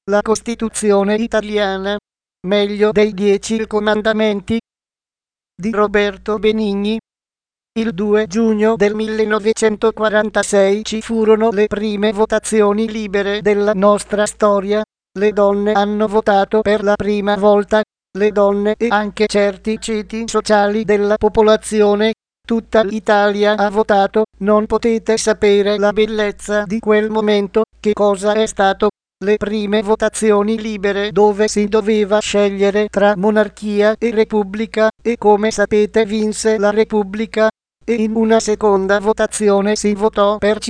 la Costituzione italiana, meglio dei 10 comandamenti di Roberto Benigni. Il 2 giugno del 1946 ci furono le prime votazioni libere della nostra storia. Le donne hanno votato per la prima volta, le donne e anche certi ceti sociali della popolazione. Tutta l'Italia ha votato, non potete sapere la bellezza di quel momento, che cosa è stato. Le prime votazioni libere dove si doveva scegliere tra monarchia e repubblica, e come sapete vinse la repubblica. E in una seconda votazione si votò per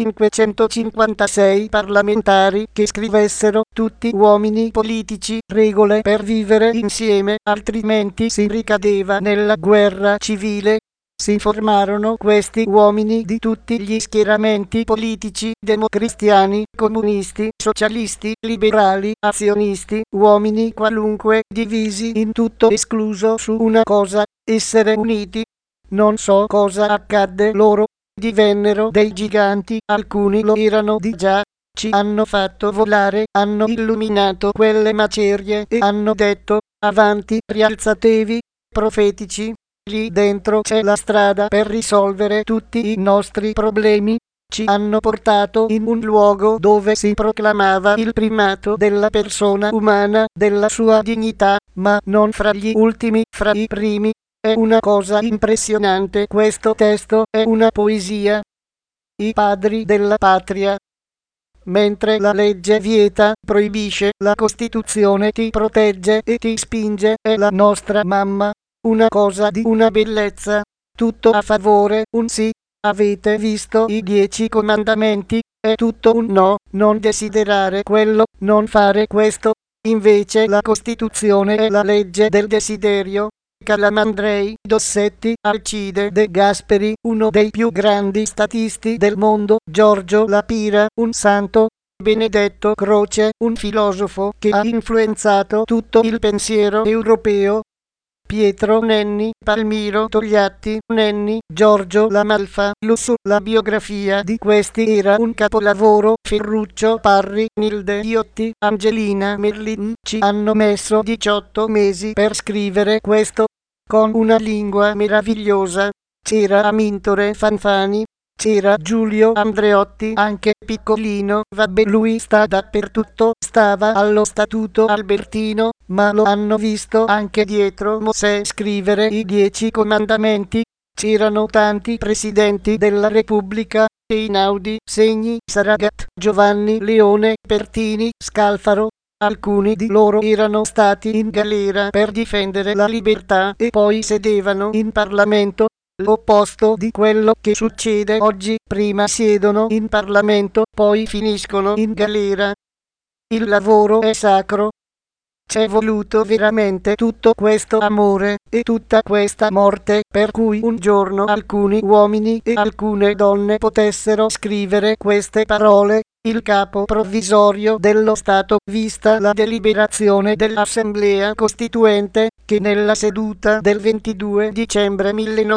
556 parlamentari che scrivessero, tutti uomini politici, regole per vivere insieme, altrimenti si ricadeva nella guerra civile. Si formarono questi uomini di tutti gli schieramenti politici, democristiani, comunisti, socialisti, liberali, azionisti, uomini qualunque, divisi in tutto escluso su una cosa: essere uniti. Non so cosa accadde loro, divennero dei giganti, alcuni lo erano di già, ci hanno fatto volare, hanno illuminato quelle macerie e hanno detto: avanti, rialzatevi, profetici. Lì dentro c'è la strada per risolvere tutti i nostri problemi. Ci hanno portato in un luogo dove si proclamava il primato della persona umana, della sua dignità, ma non fra gli ultimi, fra i primi. È una cosa impressionante, questo testo è una poesia. I padri della patria. Mentre la legge vieta, proibisce, la Costituzione ti protegge e ti spinge, è la nostra mamma. Una cosa di una bellezza, tutto a favore, un sì. Avete visto i 10 comandamenti? È tutto un no, non desiderare quello, non fare questo. Invece la Costituzione è la legge del desiderio. Calamandrei, Dossetti, Alcide De Gasperi, uno dei più grandi statisti del mondo, Giorgio La Pira, un santo, Benedetto Croce, un filosofo che ha influenzato tutto il pensiero europeo, Pietro Nenni, Palmiro Togliatti, Nenni, Giorgio La Malfa, Lussu. La biografia di questi era un capolavoro. Ferruccio Parri, Nilde Iotti, Angelina Merlin ci hanno messo 18 mesi per scrivere questo, con una lingua meravigliosa. C'era Amintore Fanfani, c'era Giulio Andreotti, anche piccolino, vabbè, lui sta dappertutto, stava allo Statuto Albertino, ma lo hanno visto anche dietro Mosè scrivere i 10 comandamenti. C'erano tanti presidenti della Repubblica: Einaudi, Segni, Saragat, Giovanni Leone, Pertini, Scalfaro. Alcuni di loro erano stati in galera per difendere la libertà e poi sedevano in Parlamento. L'opposto di quello che succede oggi: prima siedono in Parlamento, poi finiscono in galera. Il lavoro è sacro. C'è voluto veramente tutto questo amore e tutta questa morte per cui un giorno alcuni uomini e alcune donne potessero scrivere queste parole: il capo provvisorio dello Stato, vista la deliberazione dell'Assemblea Costituente, che nella seduta del 22 dicembre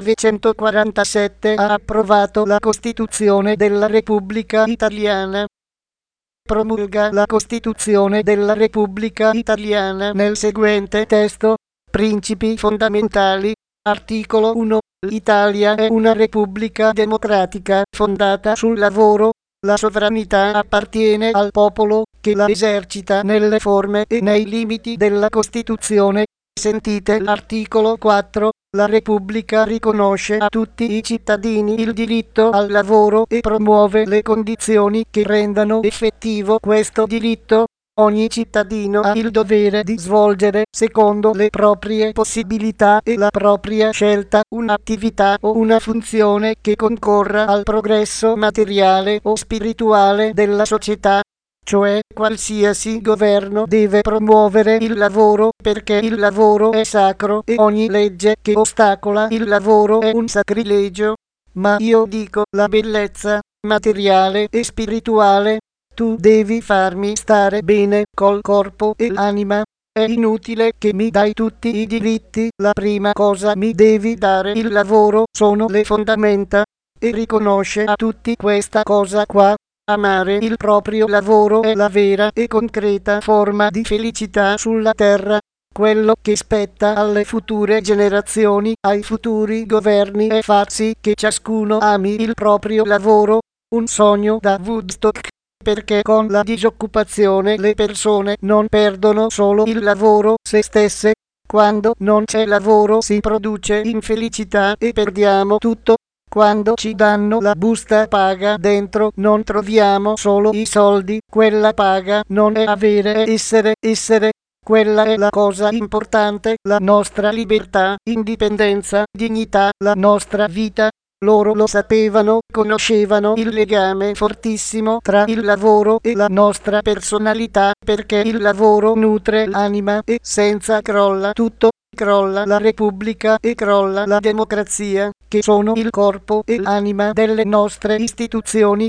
1947 ha approvato la Costituzione della Repubblica Italiana. Promulga la Costituzione della Repubblica Italiana nel seguente testo: principi fondamentali. Articolo 1. L'Italia è una repubblica democratica fondata sul lavoro. La sovranità appartiene al popolo, che la esercita nelle forme e nei limiti della Costituzione. Sentite l'articolo 4. La Repubblica riconosce a tutti i cittadini il diritto al lavoro e promuove le condizioni che rendano effettivo questo diritto. Ogni cittadino ha il dovere di svolgere, secondo le proprie possibilità e la propria scelta, un'attività o una funzione che concorra al progresso materiale o spirituale della società. Cioè, qualsiasi governo deve promuovere il lavoro, perché il lavoro è sacro e ogni legge che ostacola il lavoro è un sacrilegio. Ma io dico, la bellezza materiale e spirituale. Tu devi farmi stare bene col corpo e l'anima. È inutile che mi dai tutti i diritti, la prima cosa mi devi dare il lavoro, sono le fondamenta. E riconosce a tutti questa cosa qua. Amare il proprio lavoro è la vera e concreta forma di felicità sulla terra. Quello che spetta alle future generazioni, ai futuri governi è far sì che ciascuno ami il proprio lavoro, un sogno da Woodstock, perché con la disoccupazione le persone non perdono solo il lavoro se stesse. Quando non c'è lavoro si produce infelicità e perdiamo tutto. Quando ci danno la busta paga dentro non troviamo solo i soldi, quella paga non è avere, è essere. Quella è la cosa importante, la nostra libertà, indipendenza, dignità, la nostra vita. Loro lo sapevano, conoscevano il legame fortissimo tra il lavoro e la nostra personalità, perché il lavoro nutre l'anima e senza crolla tutto. Crolla la Repubblica e crolla la democrazia, che sono il corpo e l'anima delle nostre istituzioni.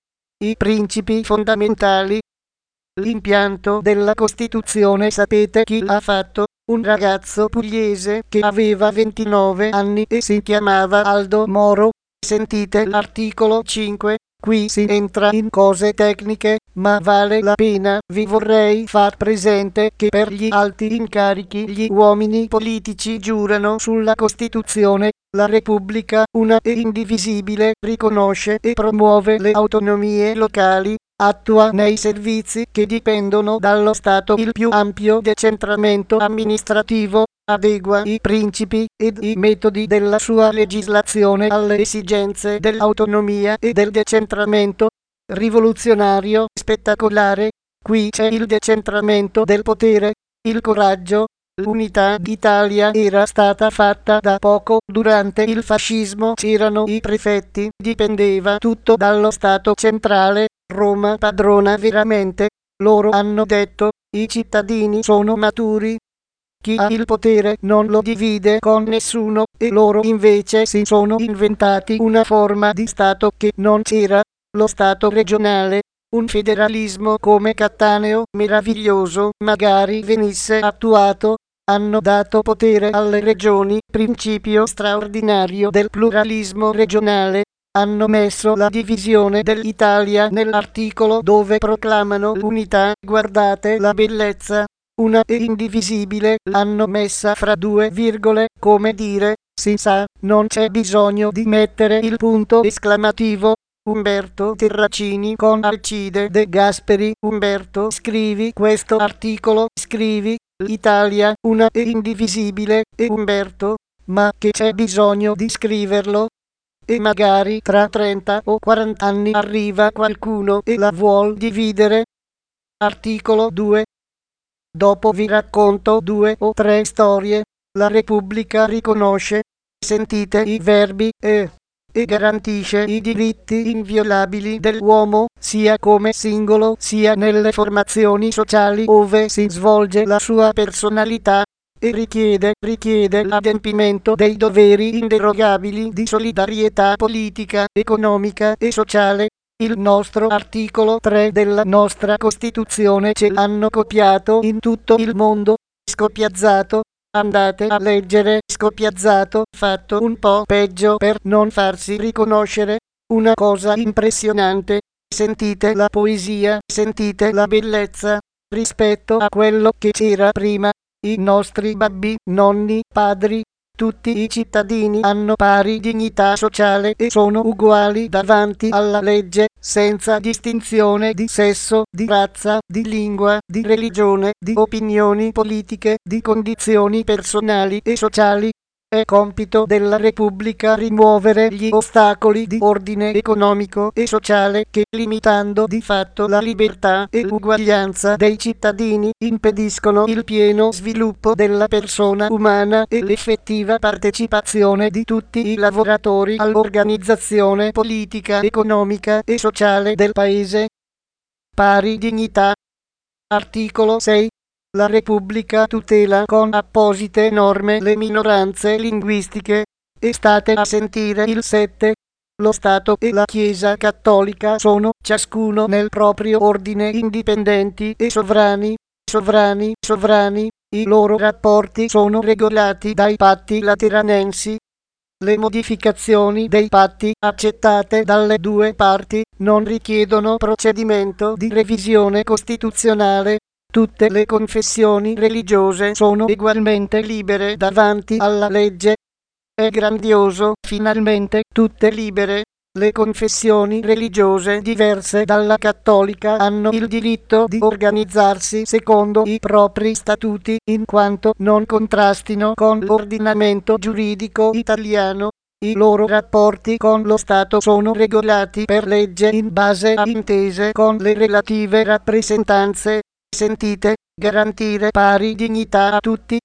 I principi fondamentali. L'impianto della Costituzione sapete chi l'ha fatto? Un ragazzo pugliese che aveva 29 anni e si chiamava Aldo Moro. Sentite l'articolo 5. Qui si entra in cose tecniche, ma vale la pena. Vi vorrei far presente che per gli alti incarichi gli uomini politici giurano sulla Costituzione. La Repubblica, una e indivisibile, riconosce e promuove le autonomie locali, attua nei servizi che dipendono dallo Stato il più ampio decentramento amministrativo, adegua i principi ed i metodi della sua legislazione alle esigenze dell'autonomia e del decentramento. Rivoluzionario, spettacolare, qui c'è il decentramento del potere, il coraggio. L'unità d'Italia era stata fatta da poco, durante il fascismo c'erano i prefetti, dipendeva tutto dallo Stato centrale, Roma padrona veramente. Loro hanno detto, i cittadini sono maturi. Chi ha il potere non lo divide con nessuno, e loro invece si sono inventati una forma di Stato che non c'era, lo Stato regionale. Un federalismo come Cattaneo, meraviglioso, magari venisse attuato. Hanno dato potere alle regioni, principio straordinario del pluralismo regionale. Hanno messo la divisione dell'Italia nell'articolo dove proclamano l'unità. Guardate la bellezza. Una e indivisibile l'hanno messa fra due virgole, come dire, si sa, non c'è bisogno di mettere il punto esclamativo. Umberto Terracini con Alcide De Gasperi. Umberto, scrivi questo articolo, scrivi l'Italia, una e indivisibile, e Umberto, ma che c'è bisogno di scriverlo? E magari tra 30 o 40 anni arriva qualcuno e la vuol dividere. Articolo 2. Dopo vi racconto 2 o 3 storie. La Repubblica riconosce, sentite i verbi, e garantisce i diritti inviolabili dell'uomo, sia come singolo sia nelle formazioni sociali ove si svolge la sua personalità, e richiede l'adempimento dei doveri inderogabili di solidarietà politica, economica e sociale. Il nostro articolo 3 della nostra Costituzione ce l'hanno copiato in tutto il mondo, scopiazzato. Andate a leggere scopiazzato, fatto un po' peggio per non farsi riconoscere. Una cosa impressionante. Sentite la poesia, sentite la bellezza, rispetto a quello che c'era prima. I nostri babbi, nonni, padri, tutti i cittadini hanno pari dignità sociale e sono uguali davanti alla legge, senza distinzione di sesso, di razza, di lingua, di religione, di opinioni politiche, di condizioni personali e sociali. È compito della Repubblica rimuovere gli ostacoli di ordine economico e sociale che, limitando di fatto la libertà e l'uguaglianza dei cittadini, impediscono il pieno sviluppo della persona umana e l'effettiva partecipazione di tutti i lavoratori all'organizzazione politica, economica e sociale del Paese. Pari dignità. Articolo 6. La Repubblica tutela con apposite norme le minoranze linguistiche. E state a sentire il 7. Lo Stato e la Chiesa Cattolica sono, ciascuno nel proprio ordine, indipendenti e sovrani. I loro rapporti sono regolati dai patti lateranensi. Le modificazioni dei patti accettate dalle due parti non richiedono procedimento di revisione costituzionale. Tutte le confessioni religiose sono ugualmente libere davanti alla legge. È grandioso, finalmente, tutte libere. Le confessioni religiose diverse dalla cattolica hanno il diritto di organizzarsi secondo i propri statuti, in quanto non contrastino con l'ordinamento giuridico italiano. I loro rapporti con lo Stato sono regolati per legge in base a intese con le relative rappresentanze. Sentite, garantire pari dignità a tutti.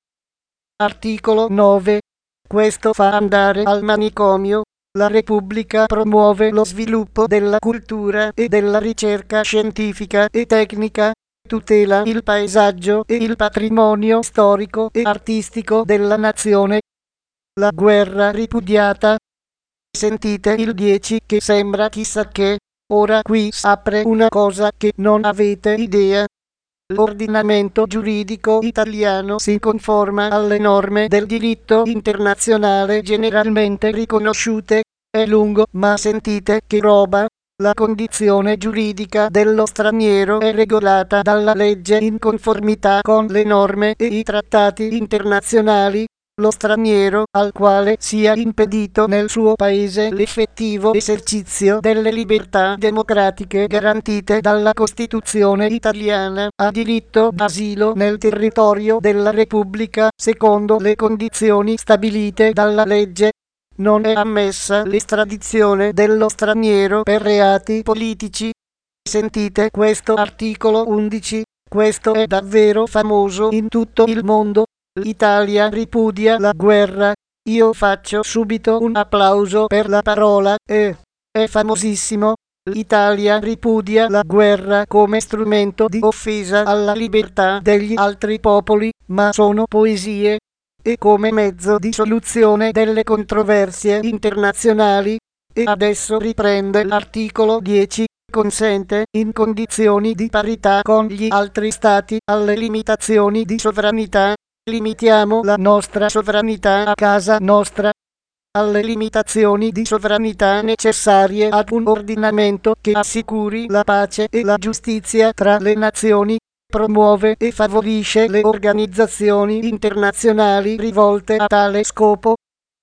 Articolo 9. Questo fa andare al manicomio. La Repubblica promuove lo sviluppo della cultura e della ricerca scientifica e tecnica, tutela il paesaggio e il patrimonio storico e artistico della nazione. La guerra ripudiata. Sentite il 10 che sembra chissà che. Ora qui s'apre una cosa che non avete idea. L'ordinamento giuridico italiano si conforma alle norme del diritto internazionale generalmente riconosciute. È lungo, ma sentite che roba. La condizione giuridica dello straniero è regolata dalla legge in conformità con le norme e i trattati internazionali. Lo straniero, al quale sia impedito nel suo paese l'effettivo esercizio delle libertà democratiche garantite dalla Costituzione italiana, ha diritto d'asilo nel territorio della Repubblica secondo le condizioni stabilite dalla legge. Non è ammessa l'estradizione dello straniero per reati politici. Sentite questo articolo 11. Questo è davvero famoso in tutto il mondo. L'Italia ripudia la guerra. Io faccio subito un applauso per la parola è famosissimo. L'Italia ripudia la guerra come strumento di offesa alla libertà degli altri popoli, ma sono poesie. E come mezzo di soluzione delle controversie internazionali. E adesso riprende l'articolo 10. Consente, in condizioni di parità con gli altri stati, alle limitazioni di sovranità. Limitiamo la nostra sovranità a casa nostra. Alle limitazioni di sovranità necessarie ad un ordinamento che assicuri la pace e la giustizia tra le nazioni. Promuove e favorisce le organizzazioni internazionali rivolte a tale scopo.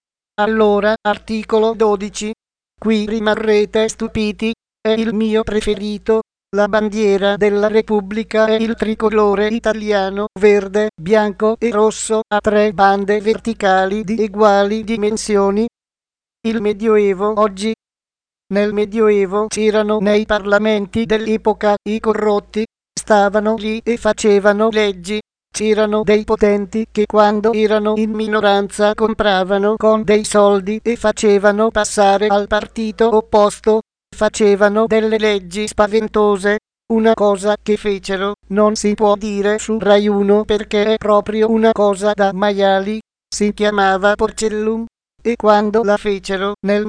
Allora, articolo 12. Qui rimarrete stupiti. È il mio preferito. La bandiera della Repubblica è il tricolore italiano, verde, bianco e rosso, a 3 bande verticali di uguali dimensioni. Il Medioevo oggi. Nel Medioevo c'erano nei parlamenti dell'epoca i corrotti, stavano lì e facevano leggi. C'erano dei potenti che quando erano in minoranza compravano con dei soldi e facevano passare al partito opposto. Facevano delle leggi spaventose. Una cosa che fecero non si può dire su Rai 1 perché è proprio una cosa da maiali. Si chiamava Porcellum. E quando la fecero nel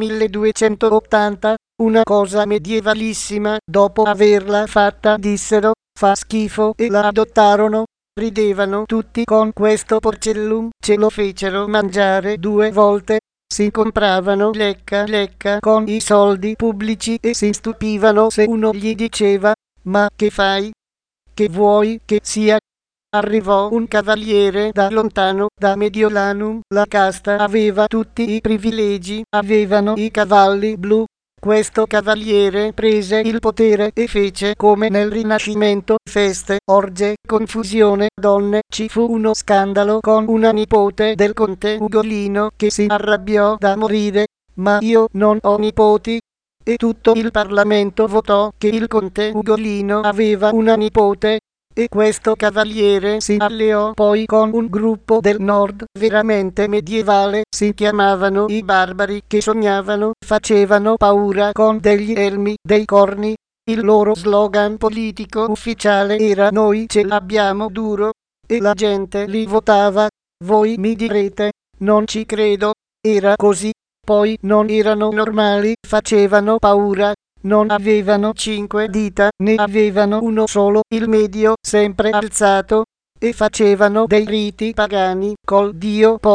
1280, una cosa medievalissima, dopo averla fatta dissero fa schifo e la adottarono. Ridevano tutti con questo Porcellum, ce lo fecero mangiare 2 volte. Si compravano lecca con i soldi pubblici e si stupivano se uno gli diceva ma che fai? Che vuoi che sia? Arrivò un cavaliere da lontano, da Mediolanum, la casta aveva tutti i privilegi, avevano i cavalli blu. Questo cavaliere prese il potere e fece come nel Rinascimento, feste, orge, confusione, donne, ci fu uno scandalo con una nipote del conte Ugolino che si arrabbiò da morire, ma io non ho nipoti. E tutto il Parlamento votò che il conte Ugolino aveva una nipote. E questo cavaliere si alleò poi con un gruppo del nord veramente medievale, si chiamavano i barbari che sognavano, facevano paura con degli elmi, dei corni. Il loro slogan politico ufficiale era noi ce l'abbiamo duro, e la gente li votava. Voi mi direte, non ci credo, era così. Poi non erano normali, facevano paura. Non avevano 5 dita, ne avevano uno solo, il medio, sempre alzato, e facevano dei riti pagani col dio Po.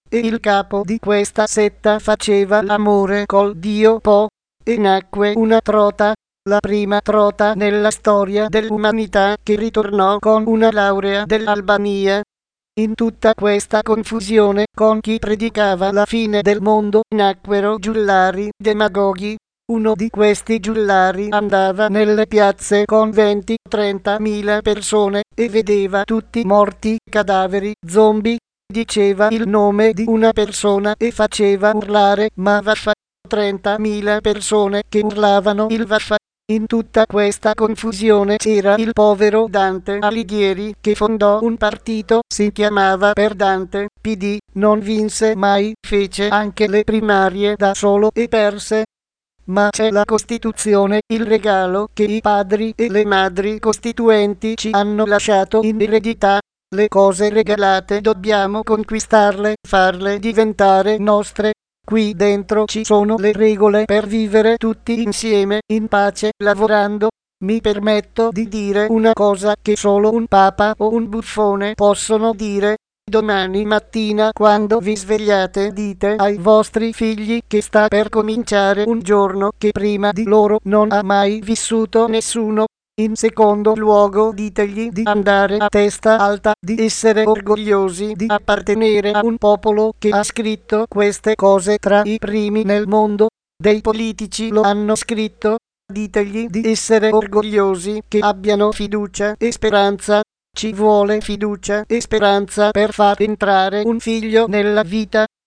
e il capo di questa setta faceva l'amore col dio Po, e nacque una trota, la prima trota nella storia dell'umanità che ritornò con una laurea dell'Albania. In tutta questa confusione con chi predicava la fine del mondo nacquero giullari demagoghi. Uno di questi giullari andava nelle piazze con 20-30 mila persone e vedeva tutti morti, cadaveri, zombie. Diceva il nome di una persona e faceva urlare ma vaffa. 30.000 persone che urlavano il vaffa. In tutta questa confusione c'era il povero Dante Alighieri che fondò un partito, si chiamava Per Dante, PD, non vinse mai, fece anche le primarie da solo e perse. Ma c'è la Costituzione, il regalo che i padri e le madri costituenti ci hanno lasciato in eredità. Le cose regalate dobbiamo conquistarle, farle diventare nostre. Qui dentro ci sono le regole per vivere tutti insieme, in pace, lavorando. Mi permetto di dire una cosa che solo un papa o un buffone possono dire. Domani mattina quando vi svegliate dite ai vostri figli che sta per cominciare un giorno che prima di loro non ha mai vissuto nessuno. In secondo luogo ditegli di andare a testa alta, di essere orgogliosi di appartenere a un popolo che ha scritto queste cose tra i primi nel mondo. Dei politici lo hanno scritto. Ditegli di essere orgogliosi, che abbiano fiducia e speranza. Ci vuole fiducia e speranza per far entrare un figlio nella vita.